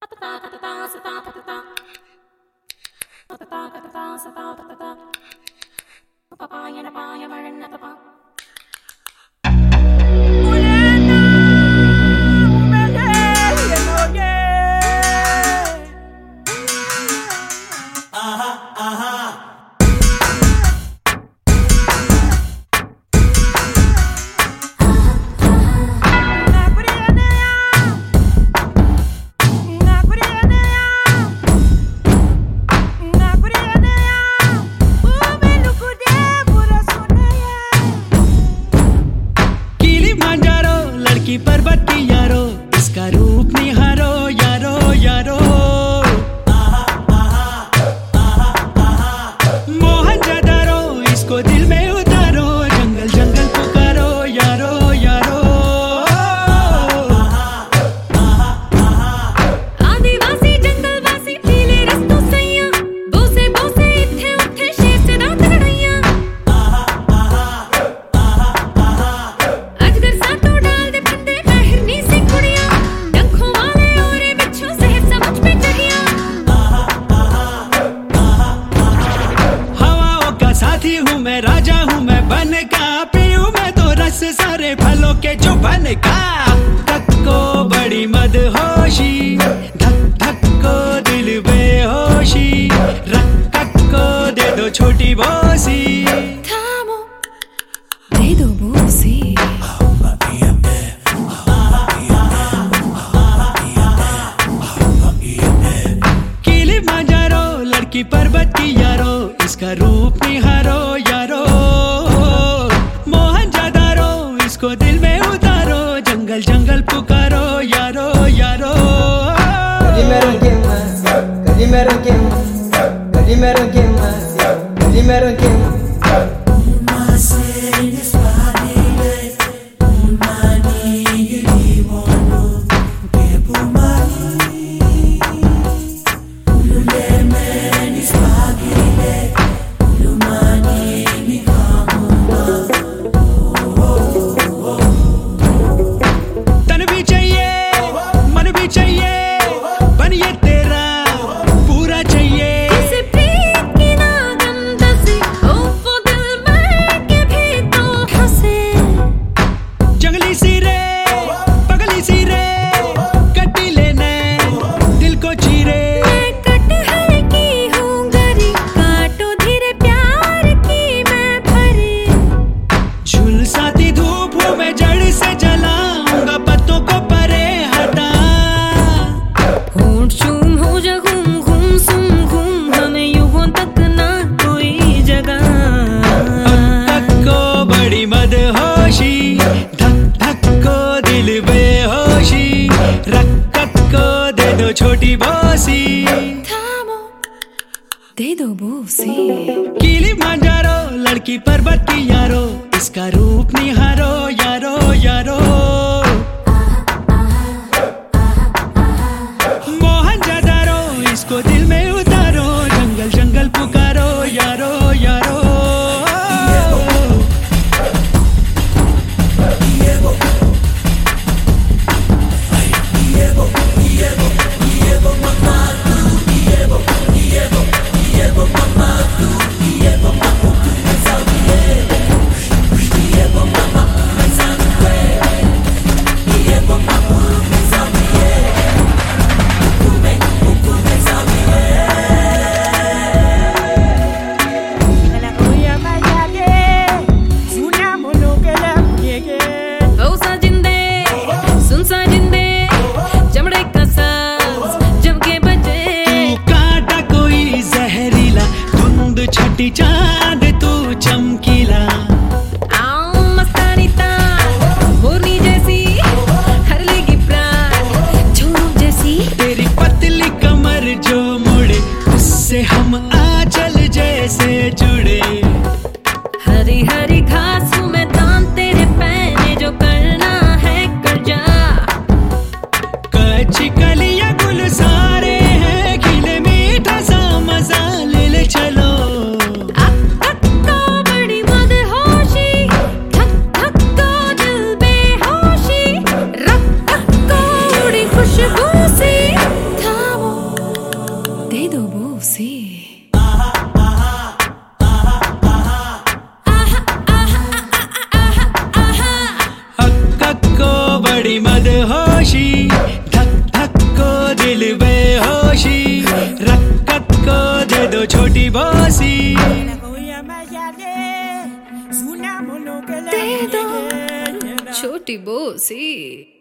पर्वत की यारो, इसका रूप निहारो यारो यारो। मोहनजोदड़ो इसको दिल में उतारो, जंगल जंगल पुकारो यारो यारो। आदिवासी जंगलवासी पीले रस्तों सैया, बोसे बोसे इत्थे उठे शेर से दांत लड़ैया। अजगर सातों डाल दे फंदे हिरनी से कुड़िया, डंखों वाले औरे बिच्छू शहर समझ पे चढ़िया। हवाओं का साथी हूँ मैं, राजा हूँ मैं बन का, पीऊँ मैं तो रस सारे फलों के जो बन का। धक को बड़ी मदहोशी, धक धक को दिल बेहोशी, रक कक को दे दो छोटी बोसी। थामो दे दो बोसी। किलिमांजारो लड़की पर्वत की यारो, इसका रूप निहारो यारो। मोहनजोदड़ो इसको दिल में उतारो, जंगल जंगल पुकारो यारो यारो। तन भी चाहिए मन भी चाहिए, बन ये तेरा पूरा चाहिए। किसी प्रीत की नागम दसी, ओ वो दिल में के भी तो हंसे। जंगली सिरे पगली सिरे, कटी लेने दिल को चीरे। मैं कटहल की हूँ गरी, काटो धीरे प्यार की मैं भरी। झुलसाती धूप हूँ मैं, जड़ से जलाऊंगा पत्तों को परे हटा। होंठ चूम हो जा घूम घूम सुम घूम, हमें युगों तक ना कोई जगह। धक को बड़ी मदहोशी, धक धक को दिल बेहोशी, रक कक को दे दो छोटी बोसी। थामो दे दो बोसी। किलिमांजारो लड़की पर्वत की यारो, इसका रूप निहारो यारो यारो। मोहनजोदड़ो इसको दिल में उतारो, जंगल जंगल पुकारो यारो यारो। ओ साजिंदे सुन साजिंदे, चमड़े का साज जब के बजे। तू काटा कोई जहरीला, धुंध छठी चांद तू चमकीला। आओ मस्तानी तार होनी जैसी, हर लेगी प्राण झूम जैसी। तेरी पतली कमर जो मुड़े, उससे हम आंचल जैसे जुड़े। हरी हरी घास में दान तेरे पैने, जो करना है कर जा। कच्ची कलियां गुल सारे हैं, खिले मीठा सा मजा ले ले चलो। धक को बड़ी मदहोशी, धक धक को दिल बेहोशी, रक धक को उड़ी खुशबू सी। होशी, रक्कत को दे दो छोटी बोसी, दे दो छोटी बोसी।